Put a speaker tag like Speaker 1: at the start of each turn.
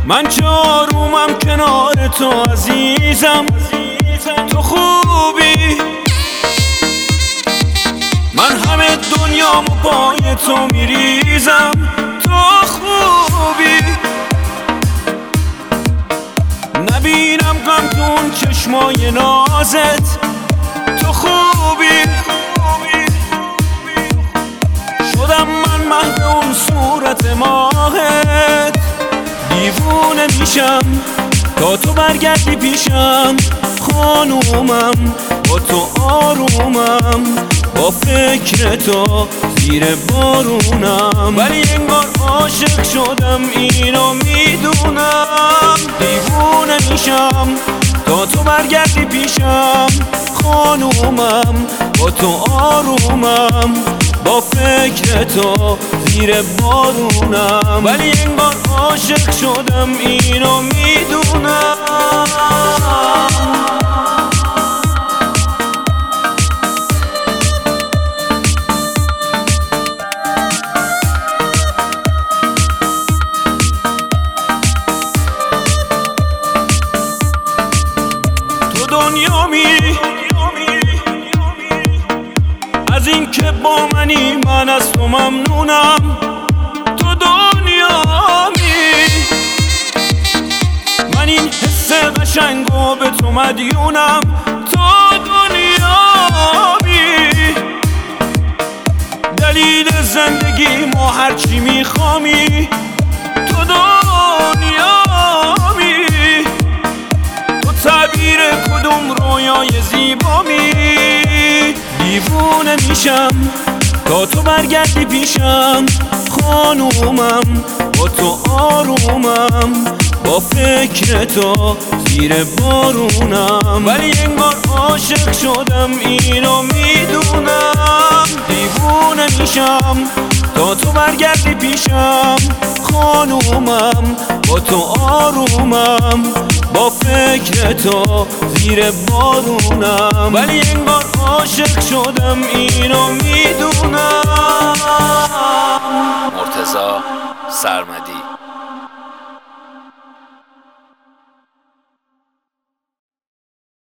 Speaker 1: من که آرومم کنار تو عزیزم، تو خوبی، من همه دنیامو پای تو میریزم، تو خوبی، نبینم غم تو اون چشمای نازت، تو خوبی، شدم من محو اون صورت ماهت، دیوونه میشم تا تو برگردی پیشم، خانومم با تو آرومم، با فکر تو زیر بارونم، ولی انگار عاشق شدم اینو میدونم، دیوونه میشم تا تو برگردی پیشم، خانومم با تو آرومم، با فکر تو زیر بارونم، ولی انگار عاشق شدم اینو میدونم. تو دنیامی از این که با منی، من از تو ممنونم، تو دنیامی، من این حس قشنگو به تو مدیونم، تو دنیامی، دلیل زندگی ما هرچی میخوامی، تو دنیامی، تو تعبیر کدوم رویای زیبامی، دیوونه میشم تا تو برگردی پیشم، خانومم با تو آرومم، با فکر تو زیر بارونم، ولی انگار عاشق شدم اینو میدونم، دیوونه میشم تا تو برگردی پیشم، خانومم با تو آرومم، با فکر تو زیر بارونم، ولی انگار عاشق شدم اینو میدونم.
Speaker 2: مرتضی سرمدی.